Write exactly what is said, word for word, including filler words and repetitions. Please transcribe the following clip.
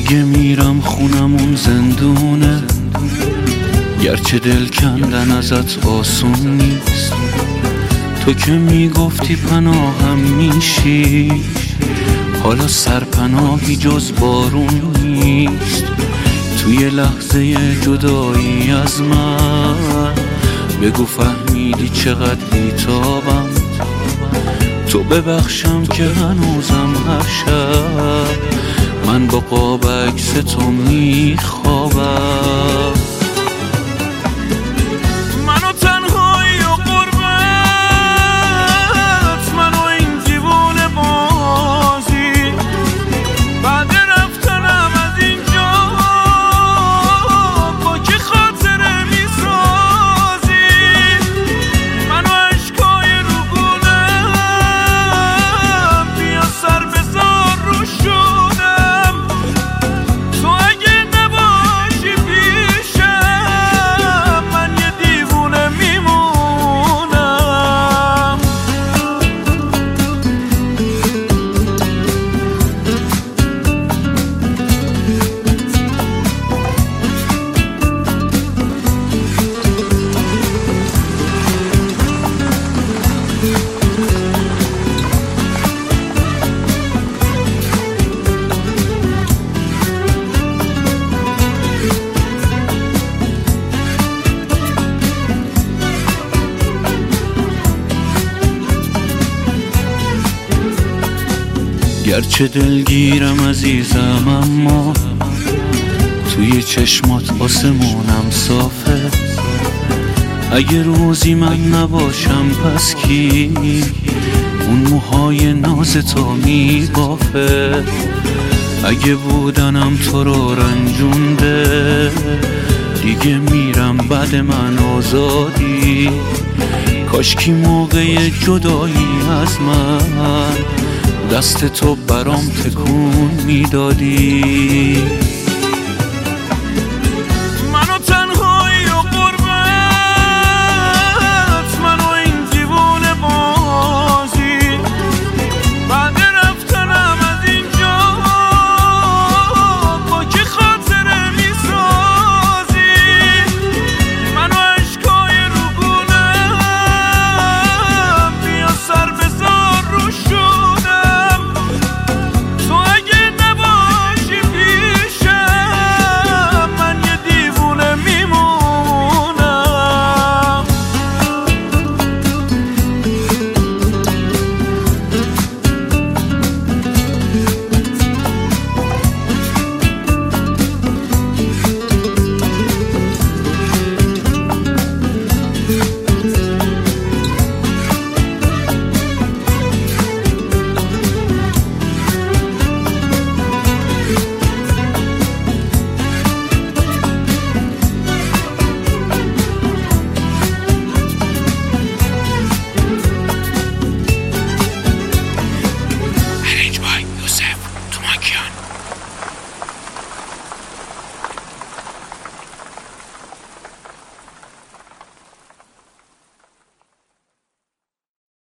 دیگه میرم خونمون زندونه، گرچه دل کندن ازت آسون نیست. تو که میگفتی پناهم میشی، حالا سرپناهی جز بارون نیست. توی لحظه جدایی از من بگو فهمیدی چقدر بیتابم. تو ببخشم که هنوزم هر شب من با قاب عکس تو میخوابم. منو تنهایی و قربت، منو این دیوونه بازی، بعد رفتنم از اینجا با که خاطره میسازی. منو عشقای روگونم بیا سر بذار رو شدم. تو اگه نباشی پیشم من یه دیوونه میمونم. گرچه دلگیرم عزیزم اما توی چشمات آسمونم صافه. اگه روزی من نباشم پس کی اون موهای ناز تو میبافه؟ اگه بودنم تو رو رنجونده دیگه میرم بعد من آزادی. کاشکی موقع جدایی از من دست تو برام تکون میدادی.